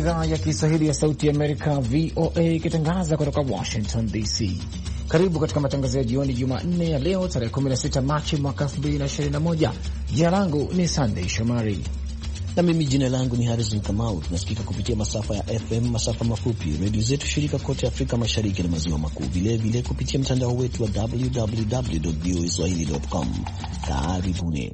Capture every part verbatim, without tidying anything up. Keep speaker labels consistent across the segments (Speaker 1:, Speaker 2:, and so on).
Speaker 1: idhaa ya Kiswahili ya Sauti ya Amerika, V O A, ikitangaza kutoka Washington D C. Karibu katika matangazo ya jioni Jumanne ya leo tarehe kumi na sita Machi mwaka elfu mbili na ishirini na moja. Jina langu ni Sunday Shomari
Speaker 2: na mimi jina langu ni Harrison Kamau. Tunasikika kupitia masafa ya F M, masafa mafupi, redio zetu shirika kote Afrika Mashariki na Maziwa Makuu, vile vile kupitia mtandao wetu wa w w w dot v o a swahili dot com. Karibuni.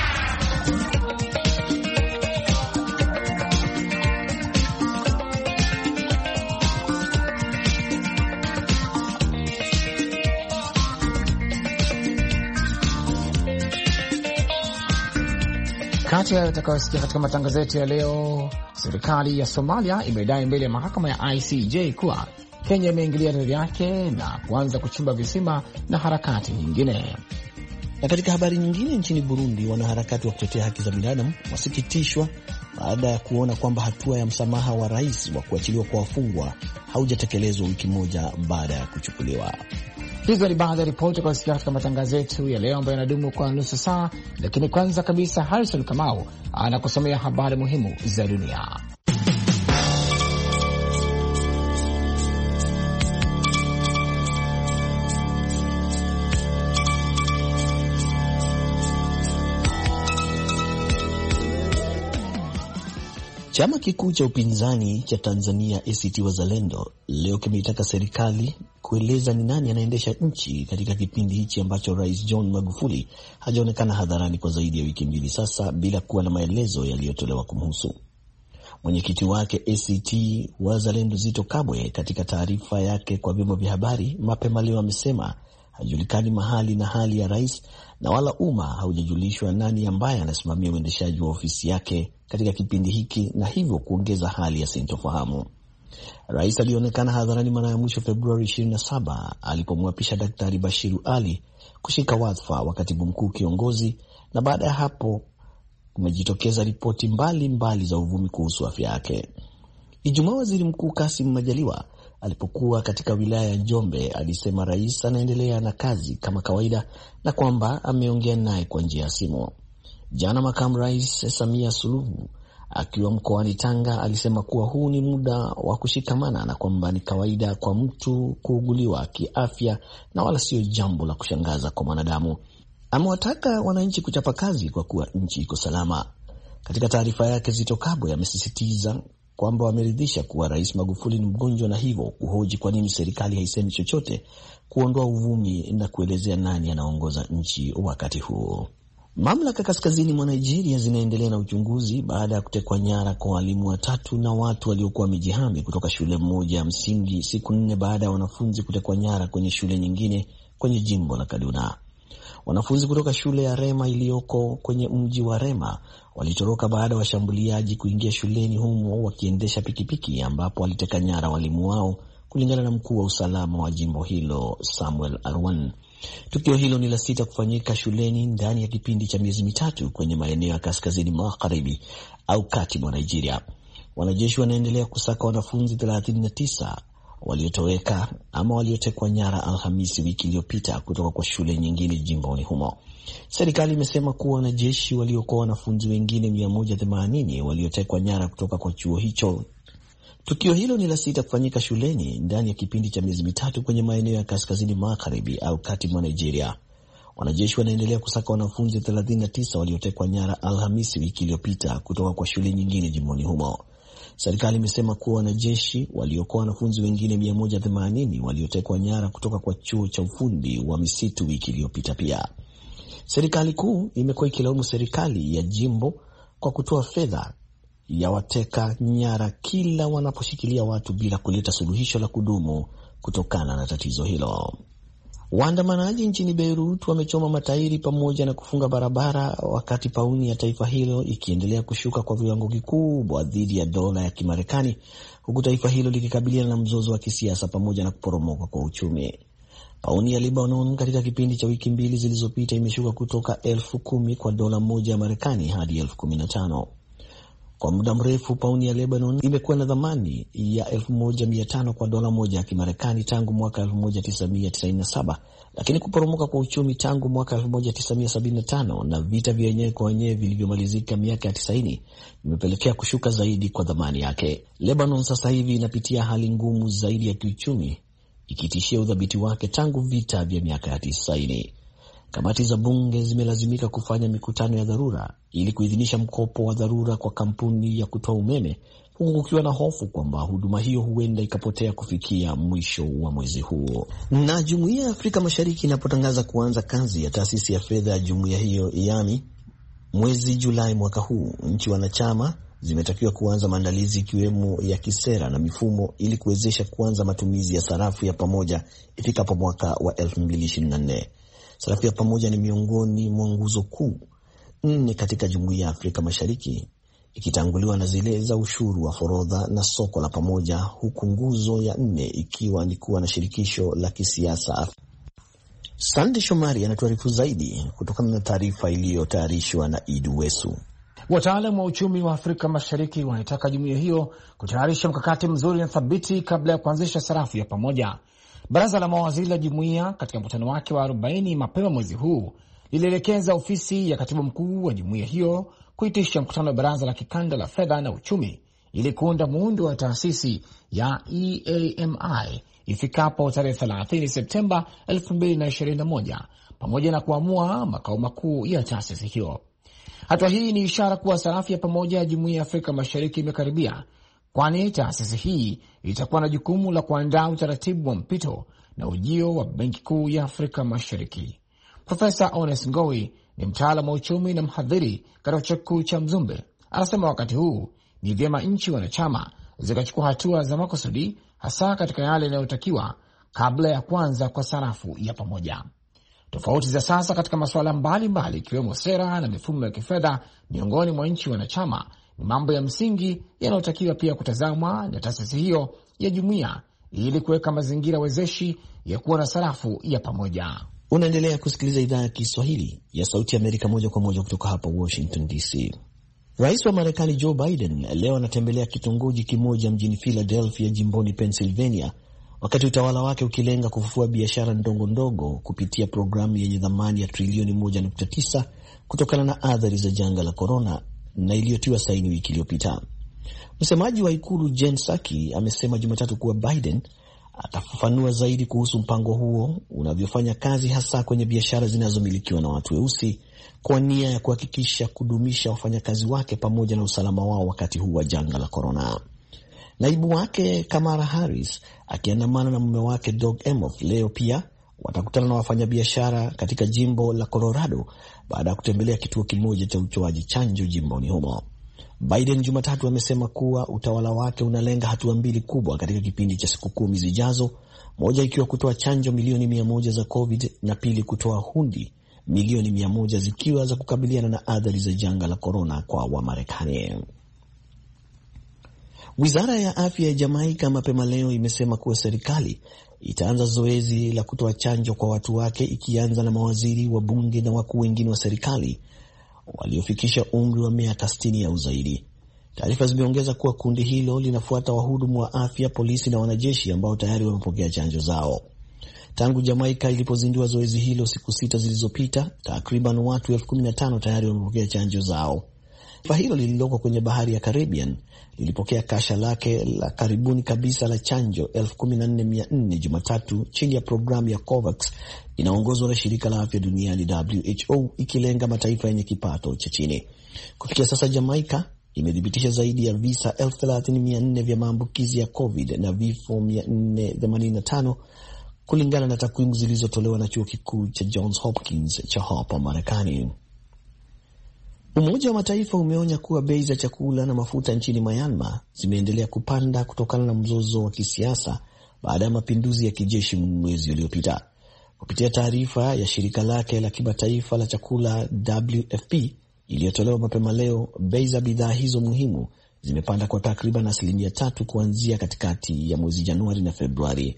Speaker 1: Kati ya yatakayosikia katika matangazo yetu ya leo, serikali ya Somalia imedai mbele ya mahakama ya I C J kuwa Kenya imeingilia ardhi yake na kuanza kuchimba visima na harakati nyingine.
Speaker 2: Na katika habari nyingine, nchini Burundi, wanaharakati wa kutetea haki za binadamu wasikitishwa baada ya kuona kwamba hatua ya msamaha wa rais wa kuachiliwa kwa wafungwa haujatekelezwa wiki moja baada ya kuchukuliwa.
Speaker 1: Hizo ni baadhi ya ripoti kwa sikia katika matangazo yetu ya leo ambayo yanadumu kwa nusu saa, lakini kwanza kabisa Harrison Kamau anakusomea habari muhimu za dunia.
Speaker 2: Chama kikuu cha upinzani cha Tanzania A C T Wazalendo leo kimeitaka serikali kueleza ni nani anaendesha nchi katika kipindi hichi ambacho Rais John Magufuli hajaonekana hadharani kwa zaidi ya wiki mbili sasa bila kuwa na maelezo yaliyotolewa kumhusu. Mwenyekiti wake A C T Wazalendo Zitto Kabwe, katika taarifa yake kwa vyombo vya habari mapema leo, amesema hajulikani mahali na hali ya rais na wala umma haujajulishwa nani ambaye anasimamia uendeshaji wa ofisi yake katika kipindi hiki, na hivyo kuongeza hali ya sintofahamu. Rais alionekana hadharani mara ya mwisho Februari ishirini na saba alipomwapisha Daktari Bashiru Ali kushika wadhifa wa katibu mkuu kiongozi, na baada ya hapo kumejitokeza ripoti mbali mbali za uvumi kuhusu afya yake. Ijumaa, Waziri Mkuu Kassim Majaliwa alipokuwa katika wilaya ya Njombe alisema rais anaendelea na kazi kama kawaida na kwamba ameongea naye kwa njia ya simu. Jana, Makamu Rais Samia Suluhu akiwa mkoani Tanga alisema kuwa huu ni muda wa kushikamana na kwamba ni kawaida kwa mtu kuuguliwa kiafya na wala sio jambo la kushangaza kwa mwanadamu. Amewataka wananchi kuchapa kazi kwa kuwa nchi iko salama. Katika taarifa yake, Zitto Kabwe amesisitiza kwamba wameridhisha kuwa Rais Magufuli ni mgonjwa na hivyo kuhoji kwa nini serikali haisemi chochote kuondoa uvumi na kuelezea nani anaongoza nchi wakati huo. Mamlaka kaskazini mwa Nigeria zinaendelea na uchunguzi baada ya kutekwa nyara kwa walimu watatu na watu waliokuwa wamejihami kutoka shule moja ya msingi siku nne baada ya wanafunzi kutekwa nyara kwenye shule nyingine kwenye jimbo la Kaduna. Wanafunzi kutoka shule ya Rema iliyoko kwenye mji wa Rema walitoroka baada ya washambuliaji kuingia shuleni humo wakiendesha pikipiki, ambapo waliteka nyara walimu wao, kulingana na mkuu wa usalama wa jimbo hilo Samuel Arwan. Tukio hilo ni la sita kufanyika shuleni ndani ya kipindi cha miezi mitatu kwenye maeneo ya kaskazini magharibi au kati mwa Nigeria. Wanajeshi wanaendelea kusaka wanafunzi thelathini na tisa waliotoweka ama waliotekwa nyara Alhamisi wiki iliyopita kutoka kwa shule nyingine jimboni humo. Serikali imesema kuwa wanajeshi waliokoa wanafunzi wengine mia moja themanini waliotekwa nyara kutoka kwa chuo hicho. Tukio hilo ni la sita kufanyika shuleni ndani ya kipindi cha miezi mitatu kwenye maeneo ya kaskazini magharibi au kati mwa Nigeria. Wanajeshi wanaendelea kusaka wanafunzi thelathini na tisa waliotekwa nyara Alhamisi wiki iliyopita kutoka kwa shule nyingine jimboni humo. Serikali imesema kuwa wanajeshi waliokoa wanafunzi wengine mia moja themanini waliotekwa nyara kutoka kwa chuo cha ufundi wa misitu wiki iliyopita pia. Serikali kuu imekuwa ikilaumu serikali ya jimbo kwa kutoa fedha ya wateka nyara kila wanaposhikilia watu bila kuleta suluhisho la kudumu kutokana na tatizo hilo. Waandamanaji nchini Beirut wamechoma matairi pamoja na kufunga barabara wakati pauni ya taifa hilo ikiendelea kushuka kwa viwango vikubwa dhidi ya dola ya Kimarekani, huku taifa hilo likikabiliana na mzozo wa kisiasa pamoja na kuporomoka kwa uchumi. Pauni ya Lebanon katika kipindi cha wiki mbili zilizopita imeshuka kutoka elfu kumi kwa dola moja ya Marekani hadi elfu kumi na tano. Kwa muda mrefu pauni ya Lebanon imekuwa na thamani ya elfu moja mia tano kwa dola moja ya Kimarekani tangu mwaka elfu moja tisa mia tisaini na saba, lakini kuporomoka kwa uchumi tangu mwaka elfu moja tisa mia sabini na tano na vita vya wenyewe kwa wenyewe vilivyomalizika miaka ya tisaini vimepelekea kushuka zaidi kwa thamani yake. Lebanon sasa hivi inapitia hali ngumu zaidi ya kiuchumi, ikitishia udhabiti wake tangu vita vya miaka ya tisaini. Kamati za bunge zimelazimika kufanya mikutano ya dharura ili kuidhinisha mkopo wa dharura kwa kampuni ya kutoa umeme, huku kukiwa na hofu kwamba huduma hiyo huenda ikapotea kufikia mwisho wa mwezi huo. Na Jumuiya ya Afrika Mashariki inapotangaza kuanza kazi ya taasisi ya fedha ya jumuiya hiyo yani mwezi Julai mwaka huu, nchi wanachama zimetakiwa kuanza maandalizi ikiwemo ya kisera na mifumo ili kuwezesha kuanza matumizi ya sarafu ya pamoja ifikapo mwaka wa elfu mbili ishirini na nne. Sarafu ya pamoja ni miongoni mwa nguzo kuu nne katika Jumuiya ya Afrika Mashariki, ikitanguliwa na zile za ushuru wa forodha na soko la pamoja, huku nguzo ya nne ikiwa ni kuwa na shirikisho la kisiasa. Sande Shomari anatuarifu zaidi kutokana na taarifa iliyotayarishwa na Idu Wesu.
Speaker 1: Wataalamu wa uchumi wa Afrika Mashariki wanataka jumuiya hiyo kutayarisha mkakati mzuri na thabiti kabla ya kuanzisha sarafu ya pamoja. Baraza la mawaziri la jumuiya katika mkutano wake wa arobaini mapema mwezi huu lilielekeza ofisi ya katibu mkuu wa jumuiya hiyo kuitisha mkutano wa baraza la kikanda la fedha na uchumi ili kuunda muundo wa taasisi ya E A M I ifikapo tarehe thelathini Septemba elfu mbili ishirini na moja, pamoja na kuamua makao makuu ya taasisi hiyo. Hatua hii ni ishara kuwa sarafu ya pamoja ya jumuiya ya Afrika Mashariki imekaribia, kwani taasisi hii itakuwa na jukumu la kuandaa utaratibu wa mpito na ujio wa Benki Kuu ya Afrika Mashariki. Profesa Ones Ngowi ni mtaalamu wa uchumi na mhadhiri katika chuo kikuu cha Mzumbe. Anasema wakati huu ni vyema nchi wanachama zikachukua hatua za makusudi, hasa katika yale yanayotakiwa kabla ya kwanza kwa sarafu ya pamoja. Tofauti za sasa katika masuala mbalimbali ikiwemo sera na mifumo ya kifedha miongoni mwa nchi wanachama ni mambo ya msingi yanayotakiwa pia kutazamwa na taasisi hiyo ya jumuiya ili kuweka mazingira wezeshi ya kuwa na sarafu ya pamoja.
Speaker 2: Unaendelea kusikiliza idhaa ya Kiswahili ya Sauti ya Amerika moja kwa moja kutoka hapa Washington D C. Rais wa Marekani Joe Biden leo anatembelea kitongoji kimoja mjini Philadelphia, jimboni Pennsylvania, wakati utawala wake ukilenga kufufua biashara ndogo ndogo kupitia programu yenye thamani ya trilioni moja nukta tisa kutokana na athari za janga la korona na iliyotiwa saini wiki iliyopita. Msemaji wa ikulu Jen Psaki amesema Jumatatu kuwa Biden atafafanua zaidi kuhusu mpango huo unavyofanya kazi, hasa kwenye biashara zinazomilikiwa na watu weusi, kwa nia ya kuhakikisha kudumisha wafanyakazi wake pamoja na usalama wao wakati huu wa janga la korona. Naibu wake Kamala Harris akiandamana na mume wake Doug Emhoff leo pia watakutana na wafanyabiashara katika jimbo la Colorado baada ya kutembelea kituo kimoja cha utoaji chanjo jimboni humo. Biden Jumatatu amesema kuwa utawala wake unalenga hatua mbili kubwa katika kipindi cha siku kumi zijazo, moja ikiwa kutoa chanjo milioni mia moja za COVID na pili kutoa hundi milioni mia moja zikiwa za kukabiliana na athari za janga la korona kwa Wamarekani. Wizara ya afya ya Jamaika mapema leo imesema kuwa serikali itaanza zoezi la kutoa chanjo kwa watu wake, ikianza na mawaziri, wabunge na wakuu wengine wa serikali waliofikisha umri wa miaka sitini au zaidi. Taarifa zimeongeza kuwa kundi hilo linafuata wahudumu wa afya, polisi na wanajeshi ambao tayari wamepokea chanjo zao. Tangu Jamaika ilipozindua zoezi hilo siku sita zilizopita, takriban watu elfu kumi na tano tayari wamepokea chanjo zao. Taifa hilo lililoko kwenye bahari ya Caribbean lilipokea kasha lake la karibuni kabisa la chanjo elfu kumi na nne mia nne Jumatatu chini ya programu ya COVAX inaongozwa na shirika la afya duniani W H O, ikilenga mataifa yenye kipato cha chini. Kufikia sasa Jamaika imedhibitisha zaidi ya visa elfu thelathini mia nne vya maambukizi ya COVID na vifo mia nne themanini na tano kulingana na takwimu zilizotolewa na chuo kikuu cha Johns Hopkins cha hapa Marekani. Umoja wa Mataifa umeonya kuwa bei za chakula na mafuta nchini Myanmar zimeendelea kupanda kutokana na mzozo wa kisiasa baada ya mapinduzi ya kijeshi mwezi uliopita. Kupitia taarifa ya shirika lake la kimataifa la chakula W F P iliyotolewa mapema leo, bei za bidhaa hizo muhimu zimepanda kwa takriban asilimia tatu kuanzia katikati ya mwezi Januari na Februari.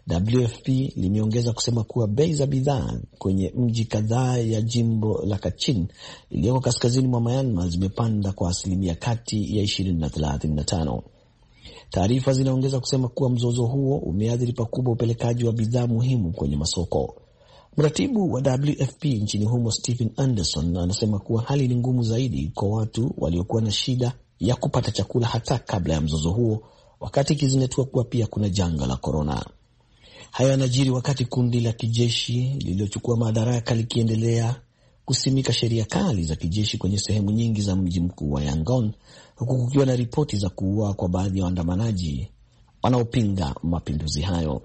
Speaker 2: W F P limeongeza kusema kuwa bei za bidhaa kwenye mji kadhaa ya jimbo la Kachin iliyoko kaskazini mwa Myanmar zimepanda kwa asilimia kati ya ishirini na thelathini na tano. Taarifa zinaongeza kusema kuwa mzozo huo umeathiri pakubwa upelekaji wa bidhaa muhimu kwenye masoko. Mratibu wa W F P nchini humo Stephen Anderson anasema kuwa hali ni ngumu zaidi kwa watu waliokuwa na shida ya kupata chakula hata kabla ya mzozo huo, wakati ikizingatiwa kuwa pia kuna janga la korona. Haya yanajiri wakati kundi la kijeshi lililochukua madaraka likiendelea kusimika sheria kali za kijeshi kwenye sehemu nyingi za mji mkuu wa Yangon, huku kukiwa na ripoti za kuua kwa baadhi ya waandamanaji wanaopinga mapinduzi hayo.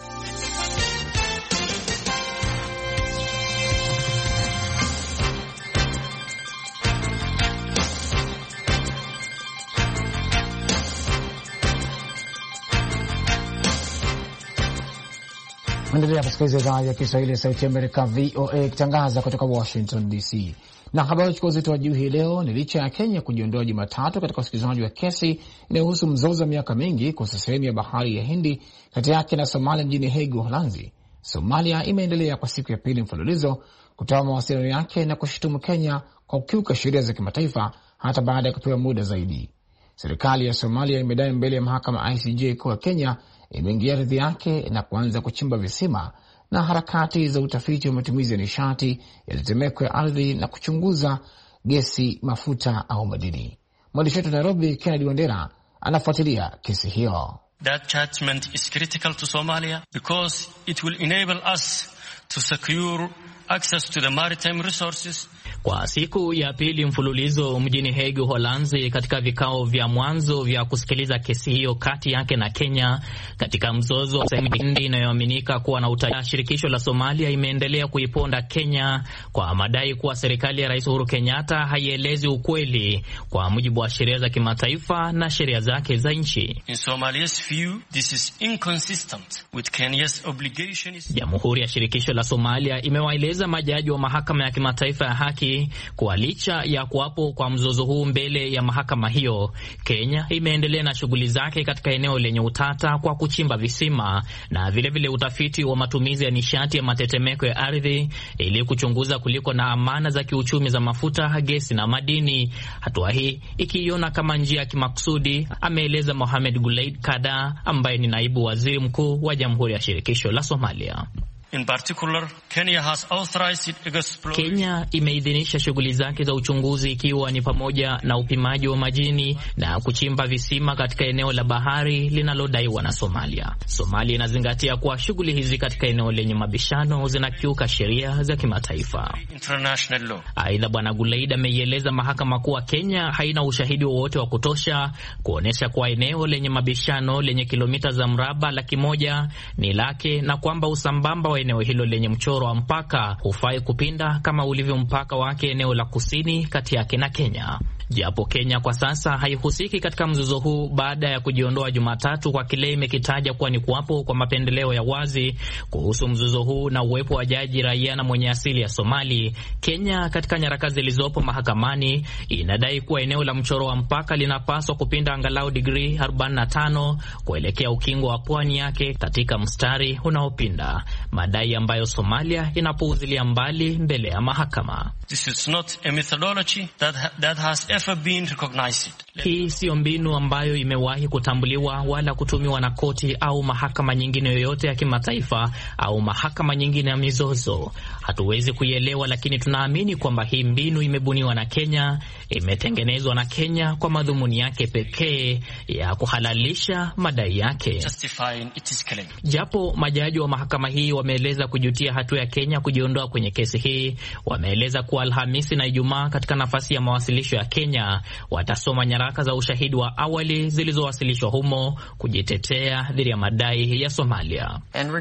Speaker 1: Endelea kusikiliza idhaa ya Kiswahili ya Sauti ya Amerika V O A ikitangaza kutoka Washington D C. Na habari chukua uzito wa juu hii leo ni licha ya Kenya kujiondoa Jumatatu katika usikilizaji wa kesi inayohusu mzozo wa miaka mingi kuhusu sehemu ya bahari ya Hindi kati yake na Somalia mjini Hague, Uholanzi. Somalia imeendelea kwa siku ya pili mfululizo kutoa mawasiliano yake na kushutumu Kenya kwa kukiuka sheria za kimataifa hata baada ya kupewa muda zaidi. Serikali ya Somalia imedai mbele ya mahakama I C J kuwa Kenya imeingia ardhi yake na kuanza kuchimba visima na harakati za utafiti wa matumizi ya nishati ya tetemeko ya ardhi na kuchunguza gesi, mafuta au madini. Mwandishi wetu Nairobi Kennedy Wandera anafuatilia kesi hiyo.
Speaker 3: That judgment is critical to Somalia because it will enable us to secure access to the maritime resources.
Speaker 4: Kwa siku ya pili mfululizo mjini Hague, Uholanzi, katika vikao vya mwanzo vya kusikiliza kesi hiyo kati yake na Kenya katika mzozo wa Hindi inayoaminika kuwa na utayari, shirikisho la Somalia imeendelea kuiponda Kenya kwa madai kuwa serikali ya Rais Uhuru Kenyatta haielezi ukweli kwa mujibu wa sheria za kimataifa na sheria zake za nchi.
Speaker 3: In Somalia's view, this is inconsistent with Kenya's obligations.
Speaker 4: Jamhuri ya Shirikisho la Somalia imewaeleza majaji wa mahakama ya kimataifa ya haki kwa licha ya kuwapo kwa mzozo huu mbele ya mahakama hiyo, Kenya imeendelea na shughuli zake katika eneo lenye utata kwa kuchimba visima na vile vile utafiti wa matumizi ya nishati ya matetemeko ya ardhi ili kuchunguza kuliko na amana za kiuchumi za mafuta, gesi na madini. Hatua hii ikiiona kama njia ya kimakusudi, ameeleza Mohamed Gulaid Kada ambaye ni naibu waziri mkuu wa Jamhuri ya Shirikisho la Somalia.
Speaker 3: In particular, Kenya has authorized exploration.
Speaker 4: Kenya imeidhinisha shughuli zake za uchunguzi ikiwa ni pamoja na upimaji wa majini na kuchimba visima katika eneo la bahari linalodaiwa na Somalia. Somalia inazingatia kuwa shughuli hizi katika eneo lenye mabishano zinakiuka sheria za kimataifa.
Speaker 3: International law.
Speaker 4: Aidha, Bwana Gulaid ameieleza mahakama kuwa Kenya haina ushahidi wowote wa kutosha kuonesha kuwa eneo lenye mabishano lenye kilomita za mraba laki moja ni lake na kwamba usambamba wa eneo hilo lenye mchoro wa mpaka hufai kupinda kama ulivyo mpaka wake eneo la kusini kati yake na Kenya. Japo Kenya kwa sasa haihusiki katika mzozo huu baada ya kujiondoa Jumatatu kwa kile imekitaja kuwa ni kuwapo kwa mapendeleo ya wazi kuhusu mzozo huu na uwepo wa jaji raia na mwenye asili ya Somali, Kenya katika nyaraka zilizopo mahakamani inadai kuwa eneo la mchoro wa mpaka linapaswa kupinda angalau degree arobaini na tano kuelekea ukingo wa pwani yake katika mstari unaopinda, madai ambayo Somalia inapuuzilia mbali mbele ya mahakama.
Speaker 3: This is not a methodology that, ha that has ever been recognized.
Speaker 4: Hii siyo mbinu ambayo imewahi kutambuliwa wala kutumiwa na koti au mahakama nyingine yoyote ya kimataifa au mahakama nyingine ya mizozo. Hatuwezi kuielewa, lakini tunaamini kwamba hii mbinu imebuniwa na Kenya, imetengenezwa na Kenya kwa madhumuni yake pekee ya kuhalalisha madai yake. Japo majaji wa mahakama hii wameeleza kujutia hatua ya Kenya kujiondoa kwenye kesi hii, wameeleza kuwa Alhamisi na Ijumaa katika nafasi ya mawasilisho ya Kenya watasoma nyaraka za ushahidi wa awali zilizowasilishwa humo kujitetea dhidi ya madai ya Somalia.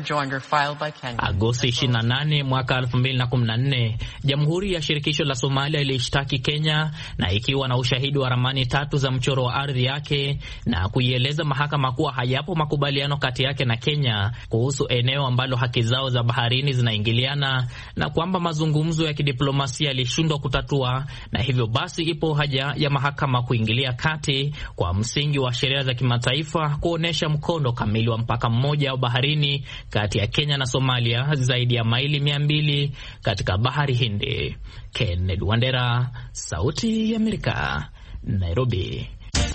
Speaker 4: Agosti ishirini na nane mwaka elfu mbili na kumi na nne, Jamhuri ya Shirikisho la Somalia ilishtaki Kenya na ikiwa na ushahidi wa ramani tatu za mchoro wa ardhi yake na kuieleza mahakama kuwa hayapo makubaliano kati yake na Kenya kuhusu eneo ambalo haki zao za baharini zinaingiliana na kwamba mazungumzo ya kidiplomasia yalishindwa kutatua, na hivyo basi ipo haja ya mahakama kuingilia kati kwa msingi wa sheria za kimataifa kuonesha mkondo kamili wa mpaka mmoja wa baharini kati ya Kenya na Somalia zaidi ya maili mia mbili katika bahari Hindi. Kennedy Wandera, Sauti ya Amerika, Nairobi.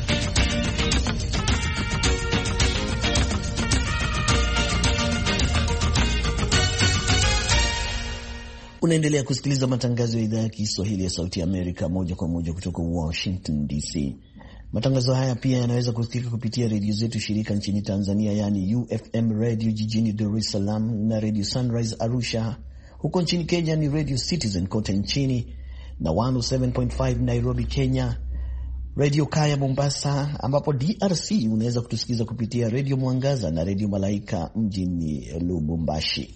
Speaker 2: Unaendelea kusikiliza matangazo ya idhaa ya Kiswahili ya Sauti ya Amerika moja kwa moja kutoka Washington D C. Matangazo haya pia yanaweza kusikika kupitia redio zetu shirika nchini Tanzania, yani U F M Radio jijini Dar es Salaam na Radio Sunrise Arusha. Huko nchini Kenya ni Radio Citizen kote nchini na one oh seven point five Nairobi, Kenya, Radio Kaya Mombasa, ambapo D R C unaweza kutusikiza kupitia Radio Mwangaza na Radio Malaika mjini Lubumbashi.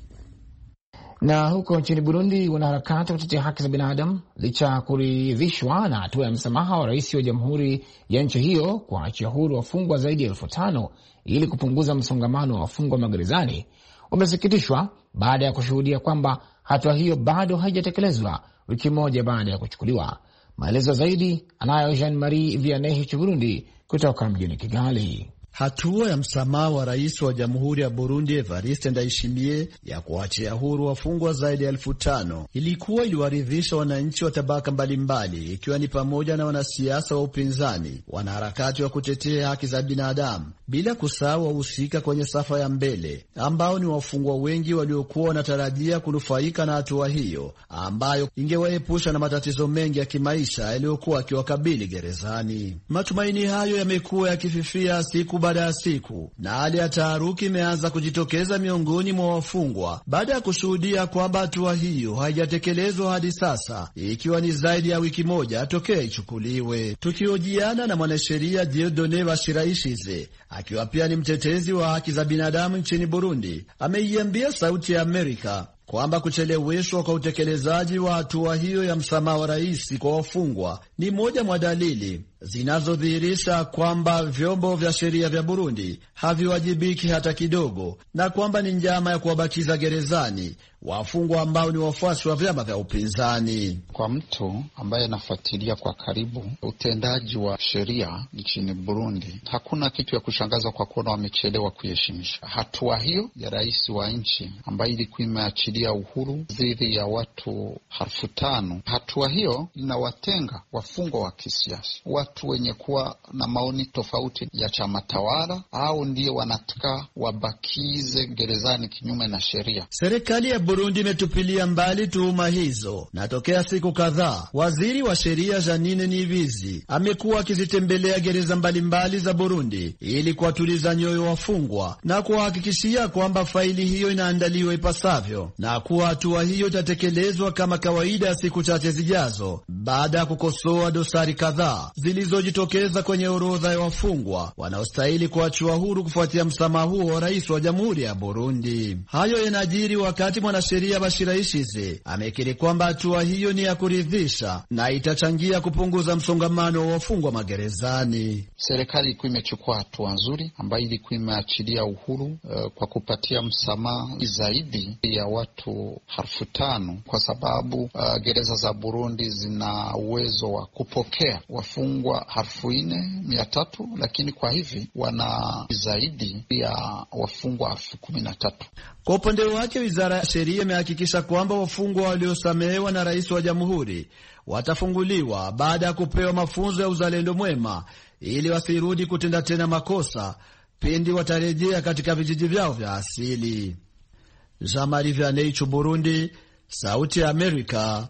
Speaker 1: Na huko nchini Burundi, wanaharakati kutetea haki za binadamu licha ya kuridhishwa na hatua ya msamaha wa rais wa jamhuri ya nchi hiyo kuachia huru wafungwa zaidi ya elfu tano ili kupunguza msongamano wa wafungwa magerezani, wamesikitishwa baada ya kushuhudia kwamba hatua hiyo bado haijatekelezwa wiki moja baada ya kuchukuliwa. Maelezo zaidi anayo Jean-Marie Vianney Burundi kutoka mjini Kigali.
Speaker 5: Hatua ya msamaha wa rais wa jamhuri ya Burundi Evariste Ndayishimiye ya kuachia huru wafungwa zaidi ya elfu tano ilikuwa iliwaridhisha wananchi wa tabaka mbalimbali, ikiwa ni pamoja na wanasiasa wa upinzani, wanaharakati wa kutetea haki za binadamu, bila kusahau wahusika kwenye safa ya mbele ambao ni wafungwa wengi waliokuwa wanatarajia kunufaika na hatua hiyo ambayo ingewaepusha na matatizo mengi ya kimaisha yaliyokuwa akiwakabili gerezani. Matumaini hayo yamekuwa yakififia siku baada ya siku, na hali ya taharuki imeanza kujitokeza miongoni mwa wafungwa baada ya kushuhudia kwamba hatua hiyo haijatekelezwa hadi sasa, ikiwa ni zaidi ya wiki moja tokea ichukuliwe. Tukiojiana na mwanasheria Dieudonne Bashiraishize, akiwa pia ni mtetezi wa haki za binadamu nchini Burundi, ameiambia Sauti ya Amerika kwamba kucheleweshwa kwa utekelezaji wa hatua hiyo ya msamaha wa rais kwa wafungwa ni moja mwa dalili zinazodhihirisha kwamba vyombo vya sheria vya Burundi haviwajibiki hata kidogo, na kwamba ni njama ya kuwabakiza gerezani wafungwa ambao ni wafuasi wa vyama vya upinzani.
Speaker 6: Kwa mtu ambaye anafuatilia kwa karibu utendaji wa sheria nchini Burundi, hakuna kitu ya kushangaza kwa kuona wamechelewa kuheshimisha hatua hiyo ya rais wa nchi ambayo ilikuwa imeachilia uhuru dhidi ya watu elfu tano. Hatua hiyo inawatenga wafungwa wa kisiasa, watu wenye kuwa na maoni tofauti ya chama tawala, au ndio wanataka wabakize gerezani kinyume na sheria.
Speaker 5: Serikali ya Burundi imetupilia mbali tuhuma hizo, na tokea siku kadhaa waziri wa sheria Janine Nibizi amekuwa akizitembelea gereza mbalimbali za Burundi ili kuwatuliza nyoyo wafungwa na kuhakikishia kwamba faili hiyo inaandaliwa ipasavyo na kuwa hatua hiyo itatekelezwa kama kawaida ya siku chache zijazo, baada ya kukosoa dosari kadhaa zilizojitokeza kwenye orodha ya wafungwa wanaostahili kuachiwa huru kufuatia msamaha huo wa rais wa jamhuri ya Burundi. Hayo yanajiri wakati mwanasheria Bashiraishize amekiri kwamba hatua hiyo ni ya kuridhisha na itachangia kupunguza msongamano wa wafungwa magerezani.
Speaker 6: Serikali ilikuwa imechukua hatua nzuri ambayo ilikuwa imeachilia uhuru uh, kwa kupatia msamaha zaidi ya watu elfu tano, kwa sababu uh, gereza za Burundi zina uwezo wa kupokea wafungwa elfu nne mia tatu, lakini kwa hivi wana zaidi ya wafungwa elfu kumi na tatu.
Speaker 5: Kwa upande wake, wizara ya sheria imehakikisha kwamba wafungwa waliosamehewa na rais wa jamhuri watafunguliwa baada ya kupewa mafunzo ya uzalendo mwema ili wasirudi kutenda tena makosa pindi watarejea katika vijiji vyao vya asili. Jean-Marie Vianney, Burundi, Sauti ya Amerika,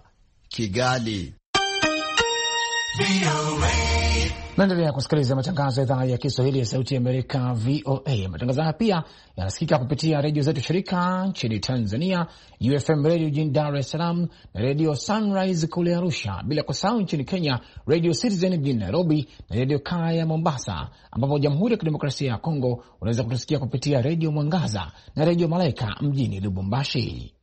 Speaker 5: Kigali.
Speaker 1: Naendelea kusikiliza matangazo ya idhaa ya Kiswahili ya Sauti ya Amerika, V O A. Matangazo haya pia yanasikika kupitia redio zetu shirika nchini Tanzania, U F M Radio jijini Dar es Salaam na Radio Sunrise kule Arusha, bila kusahau nchini Kenya Radio Citizen jijini Nairobi na Radio Kaya Mombasa, ambapo Jamhuri ya Kidemokrasia ya Kongo unaweza kutusikia kupitia Radio Mwangaza na Radio Malaika mjini Lubumbashi.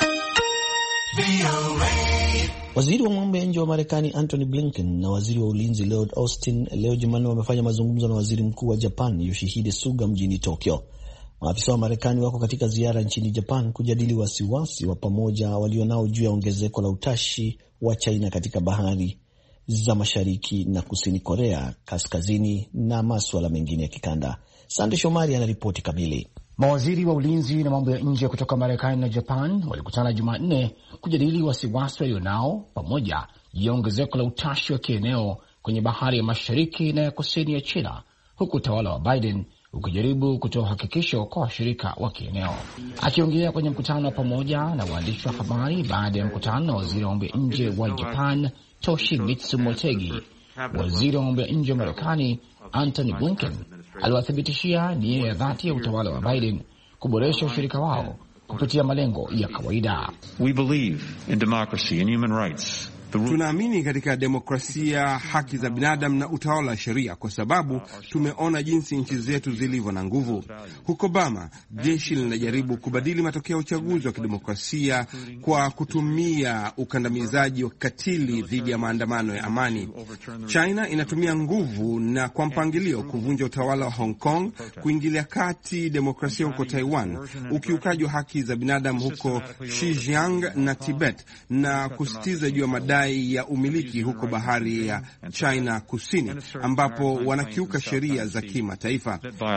Speaker 2: Waziri wa mambo ya nje wa Marekani Antony Blinken na waziri wa ulinzi Lloyd Austin leo Jumanne wamefanya mazungumzo na waziri mkuu wa Japan Yoshihide Suga mjini Tokyo. Maafisa wa Marekani wako katika ziara nchini Japan kujadili wasiwasi wa pamoja walionao juu ya ongezeko la utashi wa China katika bahari za Mashariki na Kusini Korea Kaskazini na masuala mengine ya kikanda. Sande Shomari anaripoti kamili.
Speaker 1: Mawaziri wa ulinzi na mambo ya nje kutoka Marekani na Japan walikutana Jumanne kujadili wasiwasi walionao pamoja juu ya ongezeko la utashi wa kieneo kwenye bahari ya Mashariki na ya Kusini ya China, huku utawala wa Biden ukijaribu kutoa hakikisho kwa washirika wa kieneo. Akiongea kwenye mkutano wa pamoja na waandishi wa habari baada ya mkutano na waziri wa mambo ya nje wa Japan Toshimitsu Motegi, waziri wa mambo ya nje wa Marekani Antony Blinken aliwathibitishia nia ya dhati ya utawala wa Biden kuboresha ushirika wao kupitia malengo ya kawaida.
Speaker 7: We believe in democracy and human rights.
Speaker 8: Tunaamini katika demokrasia, haki za binadamu na utawala wa sheria kwa sababu tumeona jinsi nchi zetu zilivyo na nguvu. Huko Burma, jeshi linajaribu kubadili matokeo ya uchaguzi wa kidemokrasia kwa kutumia ukandamizaji wa kikatili dhidi ya maandamano ya amani. China inatumia nguvu na kwa mpangilio kuvunja utawala wa Hong Kong, kuingilia kati demokrasia huko Taiwan, ukiukaji wa haki za binadamu huko Xinjiang na Tibet, na kusitiza juu ya madai ya umiliki huko bahari ya China Kusini ambapo wanakiuka sheria za kimataifa.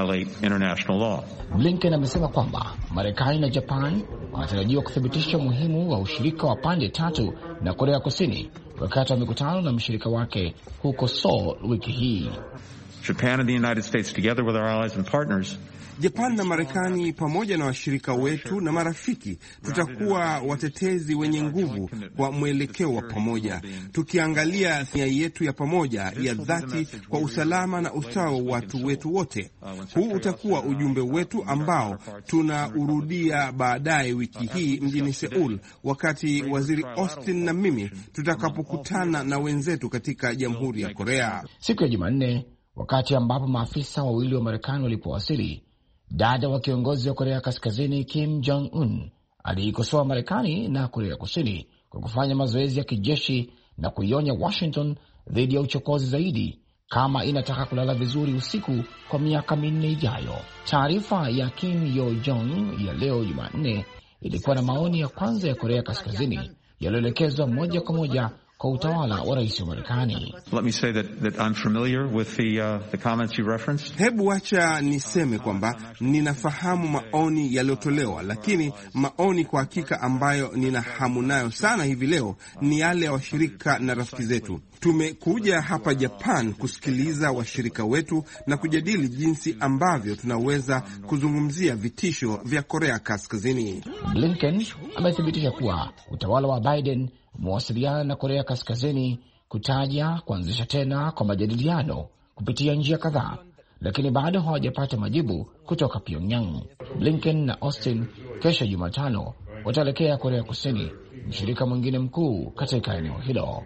Speaker 1: Blinken amesema kwamba Marekani na Japan wanatarajiwa kuthibitisha umuhimu wa ushirika wa pande tatu na Korea Kusini wakati wa mikutano na mshirika wake huko Seoul wiki hii.
Speaker 7: Japan and the United States together with our allies and partners.
Speaker 8: Japan na Marekani pamoja na washirika wetu na marafiki tutakuwa watetezi wenye nguvu kwa mwelekeo wa pamoja, tukiangalia nia yetu ya pamoja ya dhati kwa usalama na ustawi wa watu wetu wote. Huu utakuwa ujumbe wetu ambao tunaurudia baadaye wiki hii mjini Seoul, wakati waziri Austin na mimi tutakapokutana na wenzetu katika Jamhuri ya Korea
Speaker 1: siku ya Jumanne, wakati ambapo maafisa wawili wa Marekani walipowasili. Dada wa kiongozi wa Korea Kaskazini Kim Jong-un aliikosoa Marekani na Korea Kusini kwa kufanya mazoezi ya kijeshi na kuionya Washington dhidi ya uchokozi zaidi kama inataka kulala vizuri usiku kwa miaka minne ijayo. Taarifa ya Kim Yo Jong ya leo Jumanne ilikuwa na maoni ya kwanza ya Korea Kaskazini yaliyoelekezwa moja kwa moja kwa utawala wa rais wa Marekani.
Speaker 7: Let me say that, that I'm familiar with the, uh, the comments you referenced.
Speaker 8: Hebu wacha niseme kwamba ninafahamu maoni yaliyotolewa, lakini maoni kwa hakika ambayo nina hamu nayo sana hivi leo ni yale ya washirika na rafiki zetu. Tumekuja hapa Japan kusikiliza washirika wetu na kujadili jinsi ambavyo tunaweza kuzungumzia vitisho vya Korea Kaskazini.
Speaker 1: Blinken amethibitisha kuwa utawala wa Biden umewasiliana na Korea Kaskazini kutaja kuanzisha tena kwa majadiliano kupitia njia kadhaa, lakini bado hawajapata majibu kutoka Pyongyang. Blinken na Austin kesho Jumatano wataelekea Korea Kusini, mshirika mwingine mkuu katika eneo hilo.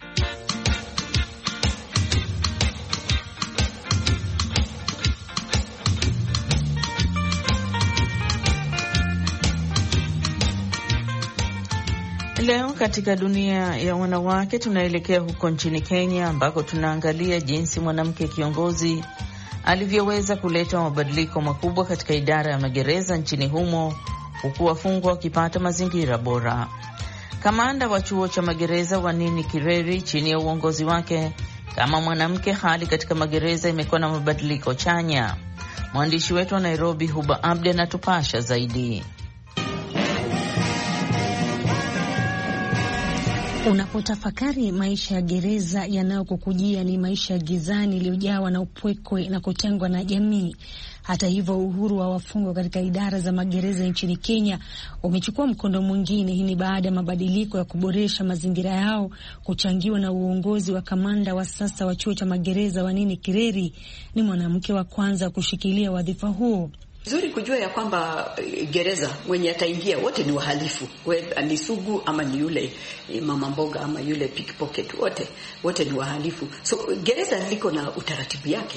Speaker 9: Leo katika dunia ya wanawake tunaelekea huko nchini Kenya ambako tunaangalia jinsi mwanamke kiongozi alivyoweza kuleta mabadiliko makubwa katika idara ya magereza nchini humo, huku wafungwa wakipata mazingira bora. Kamanda wa chuo cha magereza Wanini Kireri, chini ya uongozi wake kama mwanamke, hali katika magereza imekuwa na mabadiliko chanya. Mwandishi wetu wa Nairobi Huba Abdi anatupasha zaidi.
Speaker 10: Unapotafakari maisha ya gereza yanayokukujia ni maisha ya gizani iliyojawa na upwekwe na kutengwa na jamii. Hata hivyo, uhuru wa wafungwa katika idara za magereza nchini Kenya umechukua mkondo mwingine. Hii ni baada ya mabadiliko ya kuboresha mazingira yao kuchangiwa na uongozi wa kamanda wa sasa wa chuo cha magereza Wanini Kireri. Ni mwanamke wa kwanza kushikilia wadhifa huo.
Speaker 11: Nzuri kujua ya kwamba gereza mwenye ataingia wote ni wahalifu, ni sugu ama ni yule mama mboga ama yule pickpocket, wote wote ni wahalifu. So gereza liko na utaratibu yake,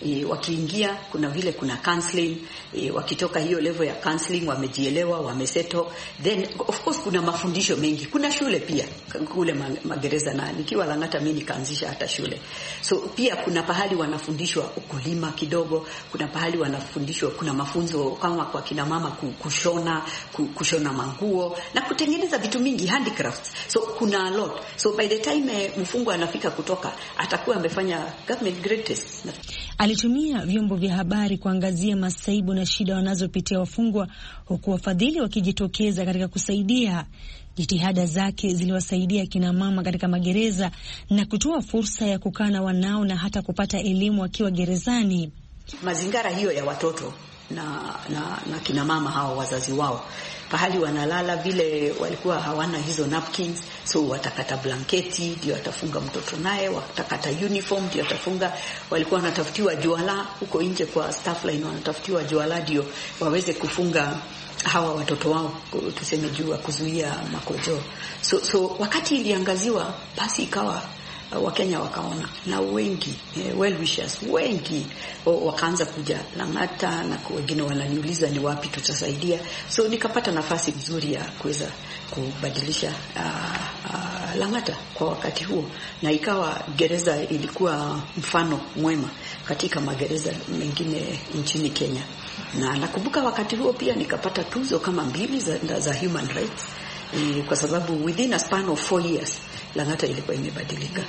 Speaker 11: E, wakiingia kuna vile kuna counseling, e, wakitoka hiyo level ya counseling wamejielewa, wameseto, then of course kuna mafundisho mengi. Kuna shule pia kule magereza, na nikiwa Lang'ata mimi nikaanzisha hata shule. So pia kuna pahali wanafundishwa ukulima kidogo, kuna pahali wanafundishwa, kuna mafunzo kama kwa kina mama kushona, kushona manguo na kutengeneza vitu mingi, handicrafts. So kuna a lot. So by the time eh, mfungwa anafika kutoka, atakuwa amefanya government grade test.
Speaker 10: Alitumia vyombo vya habari kuangazia masaibu na shida wanazopitia wafungwa, huku wafadhili wakijitokeza katika kusaidia. Jitihada zake ziliwasaidia kina mama katika magereza na kutoa fursa ya kukaa na wanao na hata kupata elimu wakiwa gerezani.
Speaker 11: Mazingara hiyo ya watoto na na, na kina mama hao wazazi wao, pahali wanalala vile walikuwa hawana hizo napkins, so watakata blanketi ndio watafunga mtoto naye, watakata uniform ndio watafunga. Walikuwa wanatafutiwa juala huko nje kwa staff line, wanatafutiwa juala ndio waweze kufunga hawa watoto wao, tuseme juu kuzuia makojo. So so wakati iliangaziwa, basi ikawa Wakenya wakaona, na wengi eh, well wishers wengi wakaanza kuja Lang'ata, na wengine wananiuliza ni wapi tutasaidia. So nikapata nafasi nzuri ya kuweza kubadilisha uh, uh, Lang'ata kwa wakati huo, na ikawa gereza ilikuwa mfano mwema katika magereza mengine nchini Kenya. Na nakumbuka wakati huo pia nikapata tuzo kama mbili za, za human rights e, kwa sababu within a span of four years Lang'ata ilikuwa imebadilika.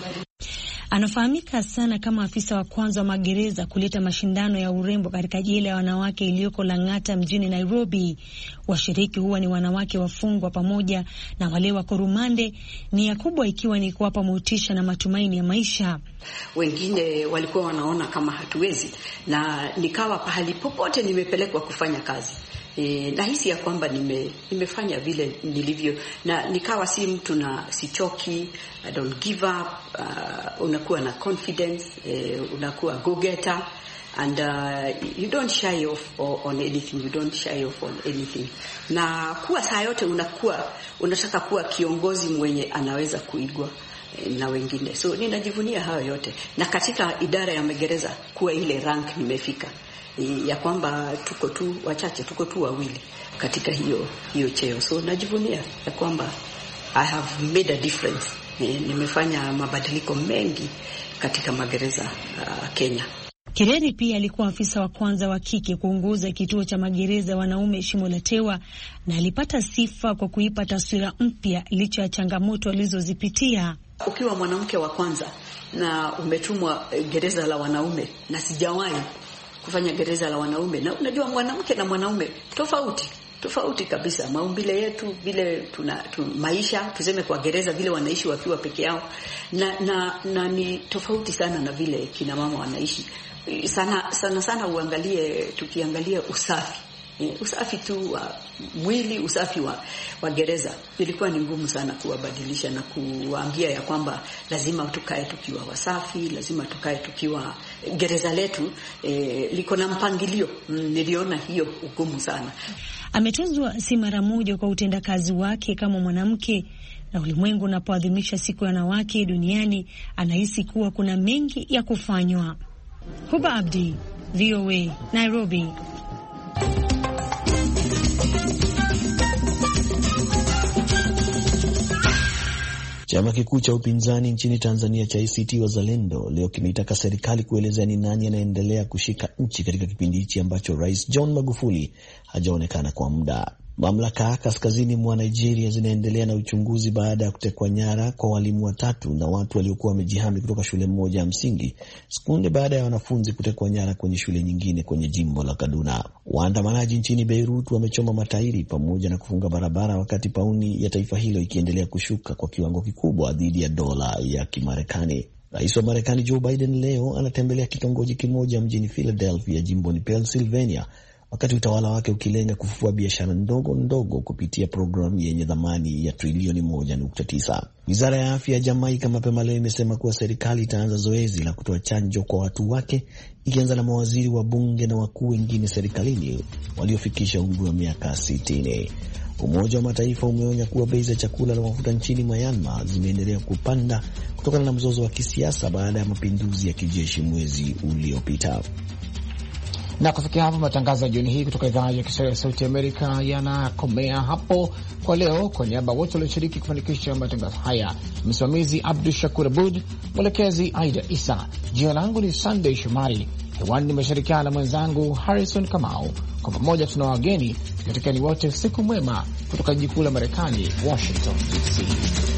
Speaker 10: Anafahamika sana kama afisa wa kwanza wa magereza kuleta mashindano ya urembo katika jela ya wanawake iliyoko Lang'ata mjini Nairobi. Washiriki huwa ni wanawake wafungwa pamoja na wale wako rumande, nia kubwa ikiwa ni kuwapa motisha na matumaini ya maisha.
Speaker 11: Wengine walikuwa wanaona kama hatuwezi, na nikawa pahali popote nimepelekwa kufanya kazi, E, nahisi ya kwamba nime, nimefanya vile nilivyo, na nikawa si mtu na sichoki, I don't give up, uh, unakuwa na confidence, e, unakuwa go-getter, and uh, you don't shy off on anything, you don't shy off on anything. Na kuwa saa yote unakuwa, unataka kuwa kiongozi mwenye anaweza kuigwa e, na wengine. So ninajivunia hayo yote, na katika idara ya magereza kuwa ile rank nimefika, ya kwamba tuko tu wachache, tuko tu wawili katika hiyo hiyo cheo. So najivunia ya kwamba I have made a difference. E, nimefanya mabadiliko mengi katika magereza uh, Kenya.
Speaker 10: Kireri pia alikuwa afisa wa kwanza wa kike kuongoza kituo cha magereza wanaume Shimo la Tewa, na alipata sifa kwa kuipa taswira mpya licha ya changamoto alizozipitia.
Speaker 11: Ukiwa mwanamke wa kwanza na umetumwa gereza la wanaume, na sijawahi kufanya gereza la wanaume, na unajua mwanamke na mwanaume tofauti tofauti kabisa, maumbile yetu vile tuna tu, maisha tuseme kwa gereza vile wanaishi wakiwa peke yao, na na, na ni tofauti sana na vile kina mama wanaishi. Sana sana sana uangalie, tukiangalia usafi usafi tu wa mwili, usafi wa, wa gereza, ilikuwa ni ngumu sana kuwabadilisha na kuwaambia ya kwamba lazima tukae tukiwa wasafi, lazima tukae tukiwa, gereza letu e, liko na mpangilio. Niliona hiyo ugumu sana.
Speaker 10: Ametuzwa si mara moja kwa utendakazi wake kama mwanamke, na ulimwengu unapoadhimisha siku ya wanawake duniani anahisi kuwa kuna mengi ya kufanywa. Huba Abdi, V O A, Nairobi.
Speaker 2: Chama kikuu cha upinzani nchini Tanzania cha A C T Wazalendo leo kimeitaka serikali kuelezea ni nani anaendelea kushika nchi katika kipindi hichi ambacho Rais John Magufuli hajaonekana kwa muda. Mamlaka kaskazini mwa Nigeria zinaendelea na uchunguzi baada ya kutekwa nyara kwa walimu watatu na watu waliokuwa wamejihami kutoka shule moja ya msingi sekunde baada ya wanafunzi kutekwa nyara kwenye shule nyingine kwenye jimbo la Kaduna. Waandamanaji nchini Beirut wamechoma matairi pamoja na kufunga barabara, wakati pauni ya taifa hilo ikiendelea kushuka kwa kiwango kikubwa dhidi ya dola ya Kimarekani. Rais wa Marekani Joe Biden leo anatembelea kitongoji kimoja mjini Philadelphia, jimboni Pennsylvania, wakati utawala wake ukilenga kufufua biashara ndogo ndogo kupitia programu yenye thamani ya trilioni moja nukta tisa. Wizara ya afya ya Jamaika mapema leo imesema kuwa serikali itaanza zoezi la kutoa chanjo kwa watu wake, ikianza na mawaziri wa bunge na wakuu wengine serikalini waliofikisha umri wa miaka sitini. Umoja wa Mataifa umeonya kuwa bei za chakula na mafuta nchini Myanmar zimeendelea kupanda kutokana na mzozo wa kisiasa baada ya mapinduzi ya kijeshi mwezi uliopita.
Speaker 1: Na kufikia hapo matangazo ya jioni hii kutoka idhaa ya Kiswahili ya Sauti Amerika yanakomea hapo kwa leo. Kwa niaba wote walioshiriki kufanikisha matangazo haya, msimamizi Abdul Shakur Abud, mwelekezi Aida Isa, jina langu ni Sunday Shomari, hewani nimeshirikiana na mwenzangu Harrison Kamau. Kwa pamoja tuna wageni katika ni wote, siku mwema kutoka jiji kuu la Marekani, Washington D C.